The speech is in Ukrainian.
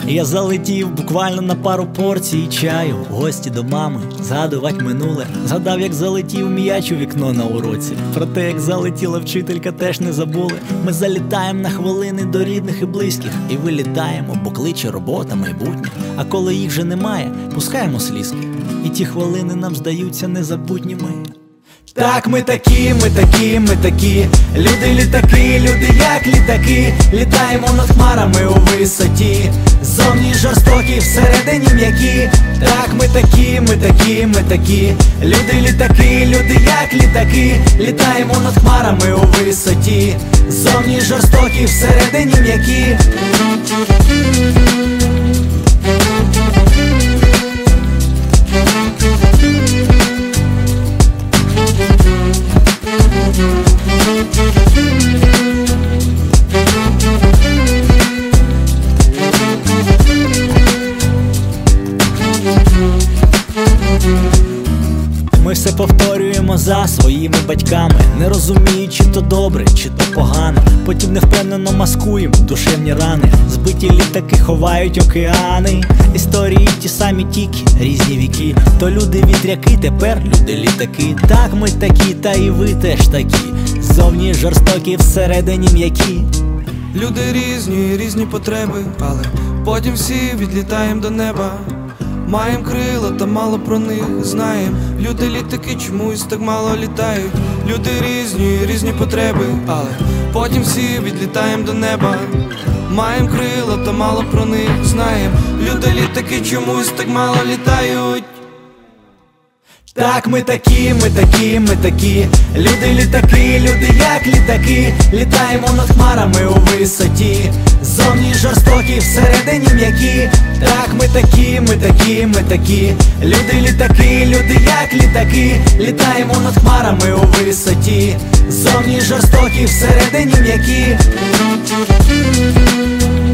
Я залетів буквально на пару порцій чаю, в гості до мами, згадувать минуле. Згадав, як залетів м'яч у вікно на уроці. Про те, як залетіла вчителька, теж не забули. Ми залітаємо на хвилини до рідних і близьких і вилітаємо, бо кличе робота, майбутнє. А коли їх вже немає, пускаємо слізки, і ті хвилини нам здаються незабутніми. Так, ми такі, люди літаки, люди як літаки. Літаємо над хмарами у висоті, зовні жорстокі, всередині м'які. Так, ми такі, люди літаки, люди як літаки. Літаємо над хмарами у висоті, зовні жорстокі, всередині м'які. Ми все повторюємо за своїми батьками, не розуміючи, то добре, чи то погано. Потім невпевнено маскуємо душевні рани. Збиті літаки ховають океани. Історії ті самі, тільки різні віки. То люди вітряки, тепер люди літаки. Так, ми такі, та і ви теж такі. Зовні жорстокі, всередині м'які. Люди різні, різні потреби, але потім всі відлітаємо до неба. Маєм крила, та мало про них знаєм. Люди літаки чомусь так мало літають. Люди різні, різні потреби, але потім всі відлітаємо до неба. Маєм крила, та мало про них знаєм. Люди літаки чомусь так мало літають. Так, ми такі, люди літаки, люди як літаки. Літаємо над хмарами у висоті, зовні жорстокі, всередині м'які. Так, ми такі, люди літаки, люди як літаки. Літаємо над хмарами у висоті, зовні жорстокі, всередині м'які.